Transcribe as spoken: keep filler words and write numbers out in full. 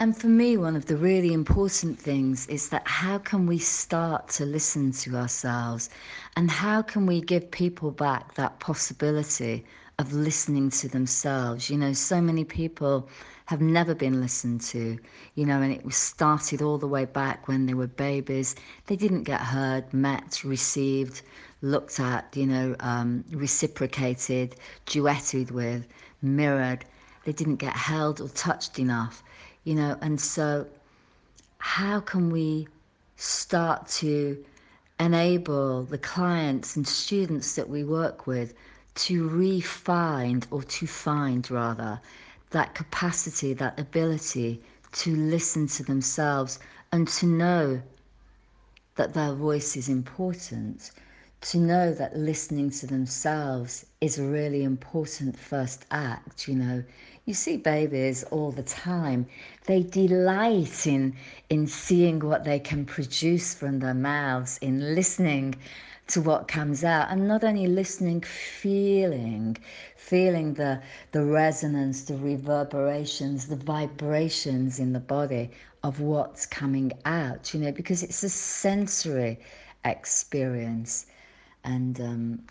And for me, one of the really important things is that how can we start to listen to ourselves, and how can we give people back that possibility of listening to themselves? You know, so many people have never been listened to, you know, and it was started all the way back when they were babies. They didn't get heard, met, received, looked at, you know, um, reciprocated, duetted with, mirrored. They didn't get held or touched enough, you know, and so how can we start to enable the clients and students that we work with to re-find, or to find rather, that capacity, that ability to listen to themselves and to know that their voice is important, to know that listening to themselves is a really important first act. You know, you see babies all the time, they delight in in seeing what they can produce from their mouths, in listening to what comes out, and not only listening, feeling feeling the the resonance, the reverberations, the vibrations in the body of what's coming out, you know, because it's a sensory experience. And um